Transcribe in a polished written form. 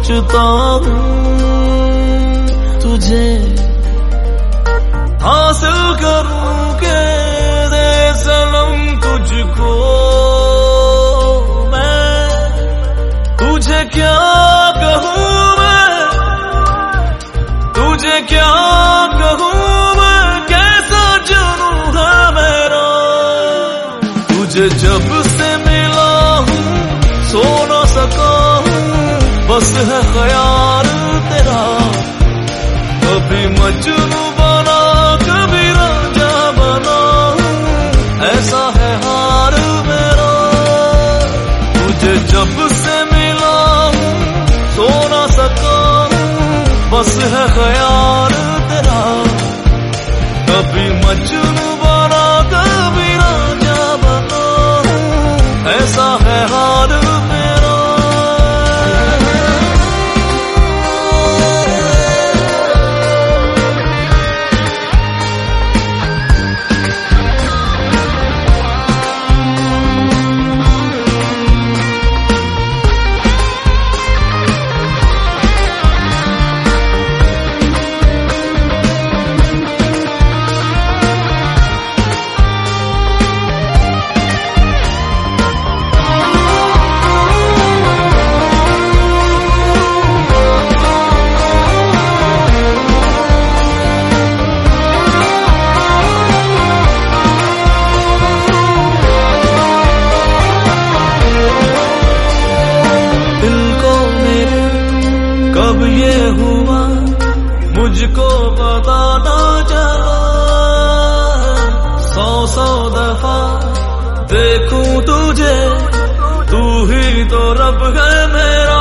सोचता हूँ तुझे हासिल करूं के दे सनम तुझको मैं, तुझे क्या कहूँ मैं, तुझे क्या कहूँ मैं, कैसा जानू है मेरा। तुझे जब से मिला हूँ सो न सका हूँ, बस है ख्याल तेरा। कभी मजनू बना कभी राजा बना हूँ, ऐसा है हाल मेरा। तुझे जब से मिला हूँ सो न सका हूँ, बस है ख्याल तेरा। कभी मजनू बना कभी राजा बना हूँ, ऐसा है हाल मेरा। कब ये हुआ मुझको पता ना चला, 100 दफा देखूं तुझे, तू ही तो रब है मेरा।